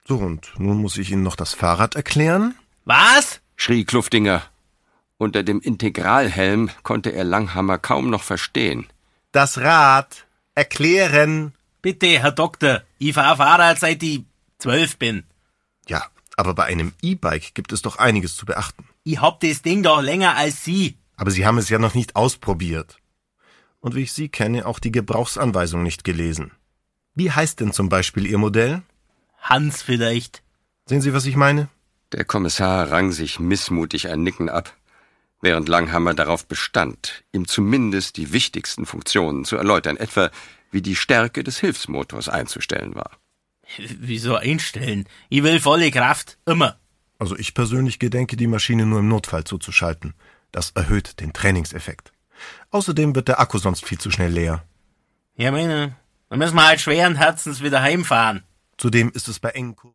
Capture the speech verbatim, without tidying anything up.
So, und nun muss ich Ihnen noch das Fahrrad erklären. Was? Schrie Kluftinger. Unter dem Integralhelm konnte er Langhammer kaum noch verstehen. Das Rad erklären. Bitte, Herr Doktor, ich fahr Fahrrad seit ich zwölf bin. Ja, aber bei einem E-Bike gibt es doch einiges zu beachten. Ich hab das Ding doch länger als Sie. Aber Sie haben es ja noch nicht ausprobiert. Und wie ich Sie kenne, auch die Gebrauchsanweisung nicht gelesen. Wie heißt denn zum Beispiel Ihr Modell? Hans vielleicht. Sehen Sie, was ich meine? Der Kommissar rang sich missmutig ein Nicken ab, während Langhammer darauf bestand, ihm zumindest die wichtigsten Funktionen zu erläutern, etwa wie die Stärke des Hilfsmotors einzustellen war. Wieso einstellen? Ich will volle Kraft, immer. Also ich persönlich gedenke, die Maschine nur im Notfall zuzuschalten. Das erhöht den Trainingseffekt. Außerdem wird der Akku sonst viel zu schnell leer. Ja, meine, dann müssen wir halt schweren Herzens wieder heimfahren. Zudem ist es bei engen